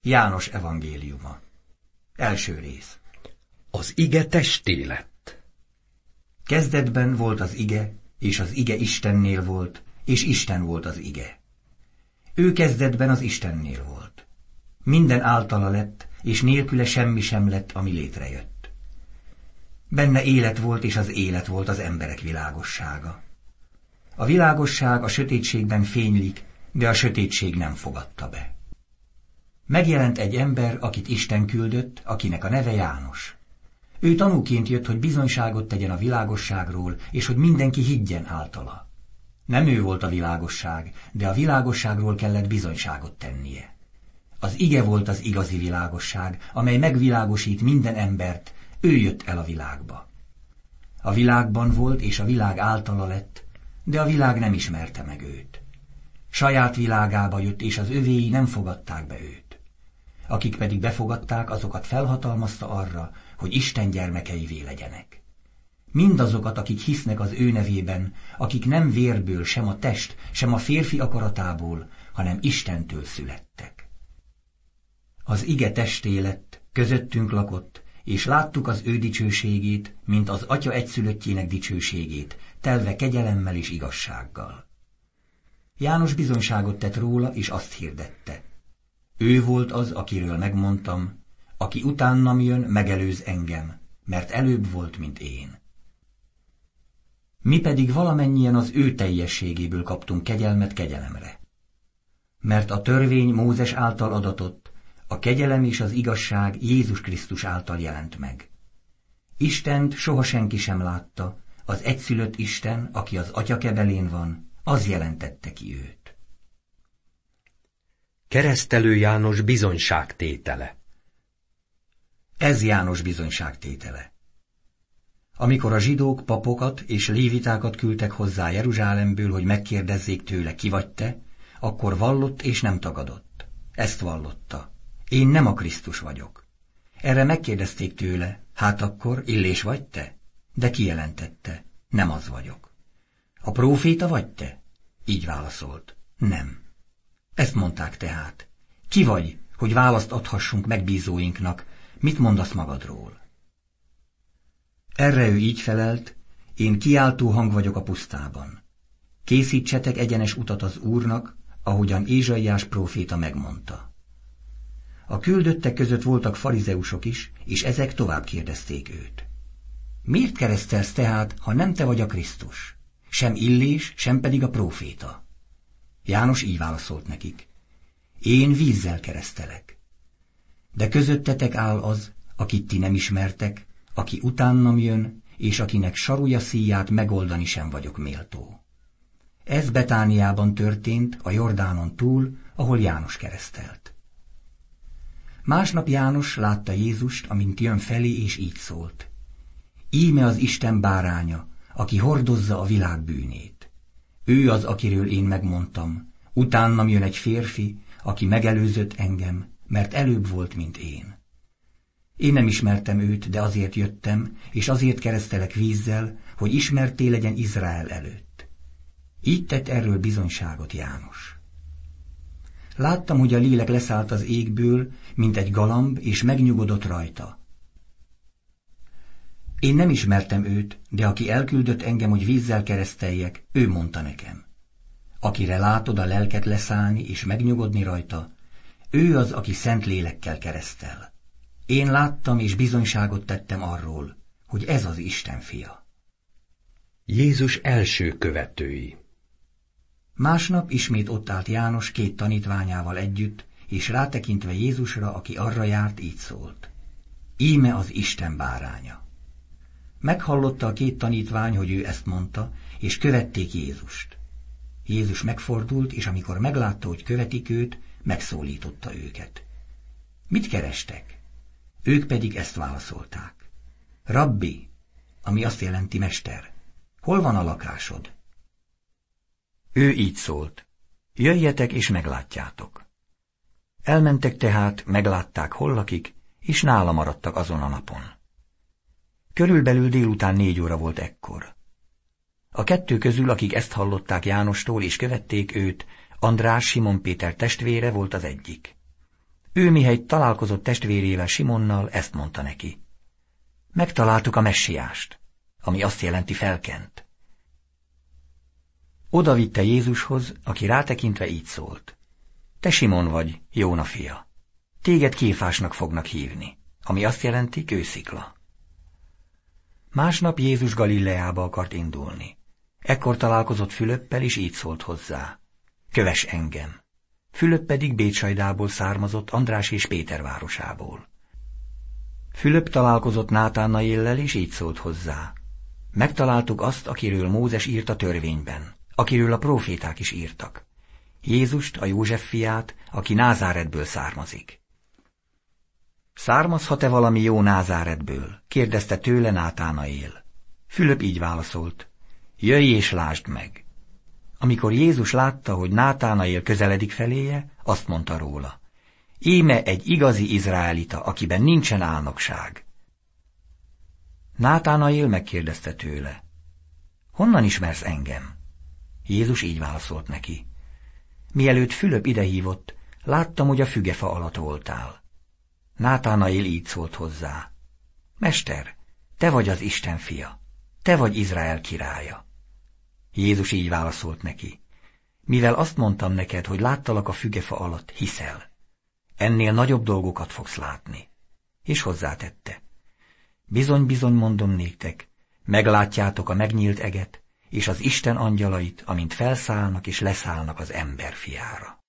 János evangéliuma. Első rész. Az ige testé lett. Kezdetben volt az ige, és az ige Istennél volt, és Isten volt az ige. Ő kezdetben az Istennél volt. Minden általa lett, és nélküle semmi sem lett, ami létrejött. Benne élet volt, és az élet volt az emberek világossága. A világosság a sötétségben fénylik, de a sötétség nem fogadta be. Megjelent egy ember, akit Isten küldött, akinek a neve János. Ő tanúként jött, hogy bizonyságot tegyen a világosságról, és hogy mindenki higgyen általa. Nem ő volt a világosság, de a világosságról kellett bizonyságot tennie. Az ige volt az igazi világosság, amely megvilágosít minden embert, ő jött el a világba. A világban volt, és a világ általa lett, de a világ nem ismerte meg őt. Saját világába jött, és az övéi nem fogadták be őt. Akik pedig befogadták, azokat felhatalmazta arra, hogy Isten gyermekeivé legyenek. Mindazokat, akik hisznek az ő nevében, akik nem vérből, sem a test, sem a férfi akaratából, hanem Istentől születtek. Az ige testé lett, közöttünk lakott, és láttuk az ő dicsőségét, mint az Atya egyszülöttjének dicsőségét, telve kegyelemmel és igazsággal. János bizonyságot tett róla, és azt hirdette. Ő volt az, akiről megmondtam, aki utánam jön, megelőz engem, mert előbb volt, mint én. Mi pedig valamennyien az ő teljességéből kaptunk kegyelmet kegyelemre. Mert a törvény Mózes által adatott, a kegyelem és az igazság Jézus Krisztus által jelent meg. Istent soha senki sem látta, az egyszülött Isten, aki az Atya kebelén van, az jelentette ki őt. Keresztelő János bizonyságtétele. Ez János bizonyságtétele. Amikor a zsidók papokat és lévitákat küldtek hozzá Jeruzsálemből, hogy megkérdezzék tőle, ki vagy te, akkor vallott és nem tagadott. Ezt vallotta. Én nem a Krisztus vagyok. Erre megkérdezték tőle, hát akkor Illés vagy te? De kijelentette, nem az vagyok. A próféta vagy te? Így válaszolt, nem. Ezt mondták tehát. Ki vagy, hogy választ adhassunk megbízóinknak, mit mondasz magadról? Erre ő így felelt, én kiáltó hang vagyok a pusztában. Készítsetek egyenes utat az Úrnak, ahogyan Ézsaiás próféta megmondta. A küldöttek között voltak farizeusok is, és ezek tovább kérdezték őt. Miért keresztelsz tehát, ha nem te vagy a Krisztus? Sem Illés, sem pedig a próféta. János így válaszolt nekik. Én vízzel keresztelek. De közöttetek áll az, akit ti nem ismertek, aki utánam jön, és akinek sarúja szíját megoldani sem vagyok méltó. Ez Betániában történt, a Jordánon túl, ahol János keresztelt. Másnap János látta Jézust, amint jön felé, és így szólt. Íme az Isten báránya, aki hordozza a világ bűnét. Ő az, akiről én megmondtam, utánam jön egy férfi, aki megelőzött engem, mert előbb volt, mint én. Én nem ismertem őt, de azért jöttem, és azért keresztelek vízzel, hogy ismerté legyen Izrael előtt. Így tett erről bizonyságot János. Láttam, hogy a lélek leszállt az égből, mint egy galamb, és megnyugodott rajta. Én nem ismertem őt, de aki elküldött engem, hogy vízzel kereszteljek, ő mondta nekem. Akire látod a lelket leszállni és megnyugodni rajta, ő az, aki szent lélekkel keresztel. Én láttam és bizonyságot tettem arról, hogy ez az Isten fia. Jézus első követői. Másnap ismét ott állt János 2 tanítványával együtt, és rátekintve Jézusra, aki arra járt, így szólt. Íme az Isten báránya. Meghallotta a 2 tanítvány, hogy ő ezt mondta, és követték Jézust. Jézus megfordult, és amikor meglátta, hogy követik őt, megszólította őket. Mit kerestek? Ők pedig ezt válaszolták. Rabbi, ami azt jelenti mester, hol van a lakásod? Ő így szólt. Jöjjetek és meglátjátok. Elmentek tehát, meglátták, hol lakik, és nála maradtak azon a napon. Körülbelül délután 4 óra volt ekkor. A 2 közül, akik ezt hallották Jánostól és követték őt, András, Simon Péter testvére volt az egyik. Ő mihelyt találkozott testvérével Simonnal, ezt mondta neki. Megtaláltuk a messiást, ami azt jelenti felkent. Oda vitte Jézushoz, aki rátekintve így szólt. Te Simon vagy, Jóna fia. Téged Kéfásnak fognak hívni, ami azt jelenti kőszikla. Másnap Jézus Galileába akart indulni. Ekkor találkozott Fülöppel, és így szólt hozzá. Kövess engem. Fülöp pedig Bétsajdából származott, András és Péter városából. Fülöp találkozott Nátánaéllel, és így szólt hozzá. Megtaláltuk azt, akiről Mózes írt a törvényben, akiről a próféták is írtak. Jézust, a József fiát, aki Názáretből származik. Származhat-e valami jó Názáretből? Kérdezte tőle Nátánaél. Fülöp így válaszolt. Jöjj és lásd meg. Amikor Jézus látta, hogy Nátánaél közeledik feléje, azt mondta róla. Íme egy igazi izraelita, akiben nincsen álnokság. Nátánaél megkérdezte tőle. Honnan ismersz engem? Jézus így válaszolt neki. Mielőtt Fülöp idehívott, láttam, hogy a fügefa alatt voltál. Nátánaél így szólt hozzá. Mester, te vagy az Isten fia, te vagy Izrael királya. Jézus így válaszolt neki. Mivel azt mondtam neked, hogy láttalak a fügefa alatt, hiszel. Ennél nagyobb dolgokat fogsz látni. És hozzátette. Bizony-bizony mondom néktek, meglátjátok a megnyílt eget, és az Isten angyalait, amint felszállnak és leszállnak az ember fiára.